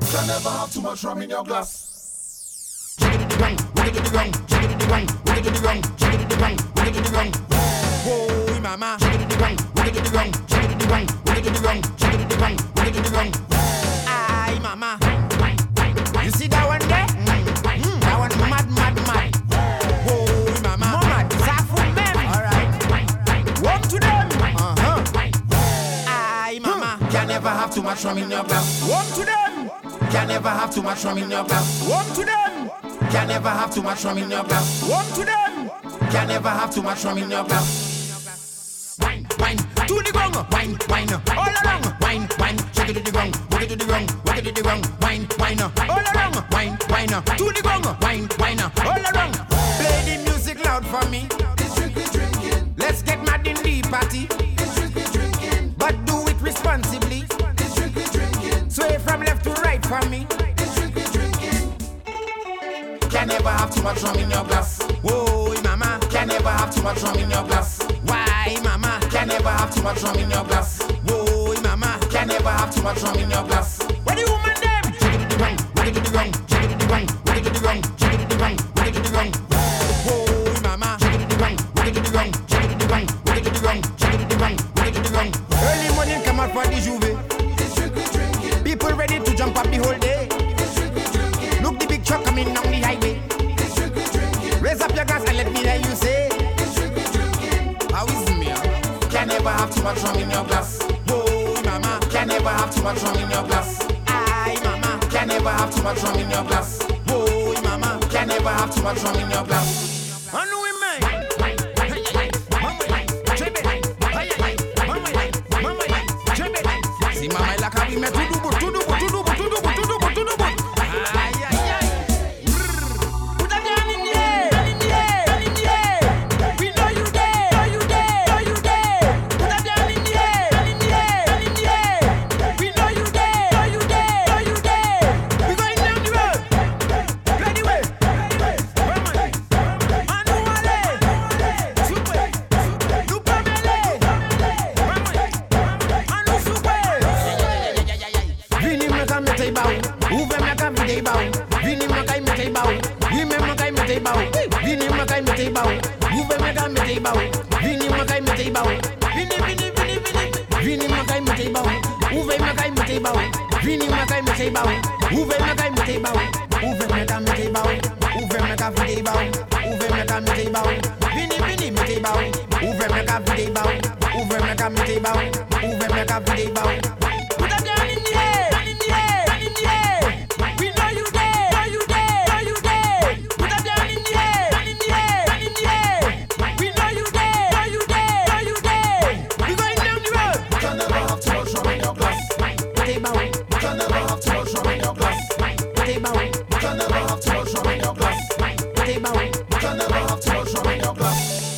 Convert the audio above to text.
Can never have too much rum in your glass. Whoa, mama. Aye, mama. You see that one there? That one mad. Whoa, mama. Mama, Zafu men. Alright. Walk to them. Aye, mama. Can never have too much rum in your glass. Walk to them. Can never have too much rum in your glass. Walk to them. Can never have too much rum in your glass. Walk to them. Can never have too much rum in your glass. Wine, to the gong. Wine, All along. wine, shake it to the gong, work it to the gong, work it to the gong, wine, All along. wine, To the gong. wine, All along. Play the music loud for me. It's drinking, Let's get mad in the party. it's drinking, But do it responsibly. it's drinking, Sway from left to right for me. it's drinking. Can never have too much rum in your glass. Whoa, mama. Can never have too much rum in your glass. Why, mama? Can never have too much rum in your glass. Whoa, mama. Can never have too much rum in your glass. What the woman them? Shake it to the gong, work it to the gong, shake it to the gong, work it to the gong, shake it to the gong, work it to the gong. Whoa, mama. Shake it to the gong, work it to the gong, shake it to the gong, work it to the gong, shake it to the gong, work it to the gong. Early morning come out for the juve. It's drinking, People ready to jump up the whole day. it's drinking, Look the big truck coming down the highway. it's drinking, Raise up your glass and let me hear you say, it's drinking. how is me? Can never have too much rum in your glass. Whoa, mama. Can never have too much rum in your glass. Aye, mama. Can never have too much rum in your glass. Whoa, mama. Can never have too much rum in your glass. I know it, man. See, mama, like how we met to do. Aye, aye, aye. Put that down in the air. We know you there. Put that down in the air. We know you there. We going down the road. Ready way. Anuale. Super. Lupamele. Anu super. Vini maka mete bau. Uve maka mete bau. Vini maka mete bau. Vime maka mete bau. Vini maka mete bau. Uve maka mete bau. Vini maka mete bau. Vini. Vini maka mete bau. Uve maka mete bau. Vini maka mete bau. Uve maka mete bau. Uve maka mete bau. Uve maka mete bau. Uve maka mete bau. Vini mete bau. Uve maka mete bau. Uve maka mete bau. Uve maka mete bau. Put that down in the air. We know you there. Put that down in the air. We know you there. We going down the road. Can never have too much rum in your glass. Mete bau. Can never have too much rum in your glass. Mete bau. Can never have too much rum in your glass. Mete bau. Can never have too much rum in your glass.